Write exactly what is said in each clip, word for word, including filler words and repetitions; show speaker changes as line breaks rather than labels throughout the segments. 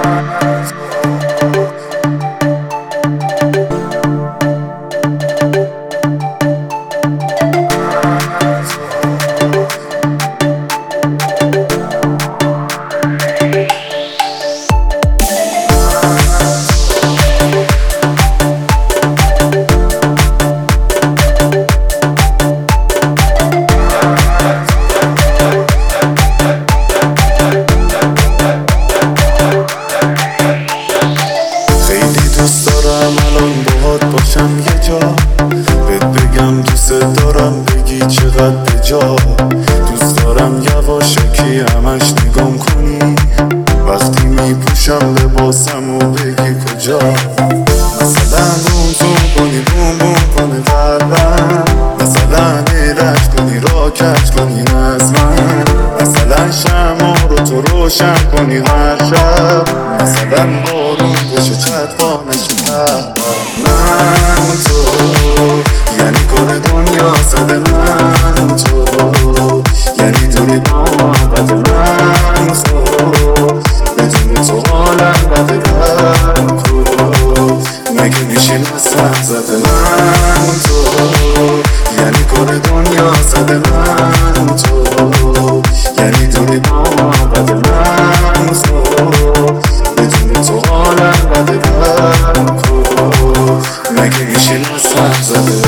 باشم یه جا بهت بگم دوست دارم، بگی چقدر بجا. دوست دارم یواشکی همش نگام کنی وقتی میپوشم لباسم و بگی کجا. مثلا بوم زوم کنی بوم بوم کنی قلبم، مثلا ایرج کنی را کج کنی از من، مثلا شمع رو تو روشن کنی هر شب، مثلا بارون بشه چتوانش پرد. من تو یعنی کل دنیا صد من تو، یعنی دوری با محبت من تو، بدون تو حالم بده برم کو، مگه میشه نسم زده من تو، یعنی کل دنیا صد من تو، یعنی دوری با محبت من تو، بدون تو حالم بده برم کو، مگه میشه نسم زده.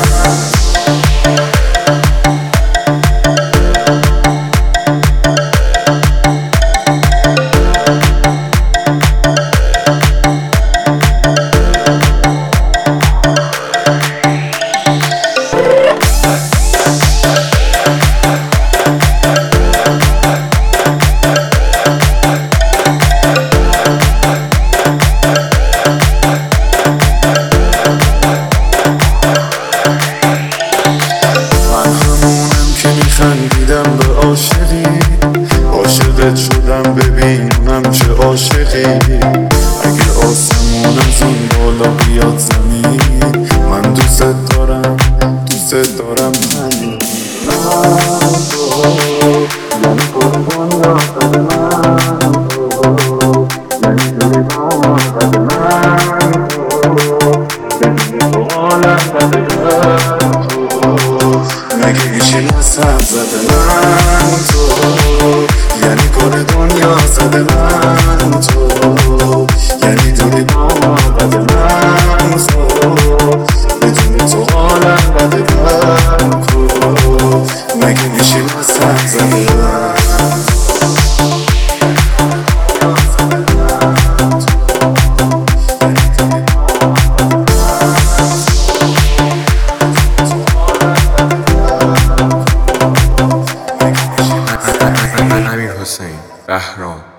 خندیدم به عاشقی، عاشقت شدم ببینم چه عاشقی. اگه آسمون از اون بالا بیاد زمین، من دوست دارم دوست دارم همین. من تو یعنی کل دنیا صد من تو، یعنی دوری با محبت من تو، بدون تو حالم بده برم تو، مگه میشه نسم زده من تو، یعنی کل دنیا صد من تو، یعنی دوری با محبت من تو، بدون تو حالم بده برم کو، مگه میشه نسم زده من.
امیر حسین بهرام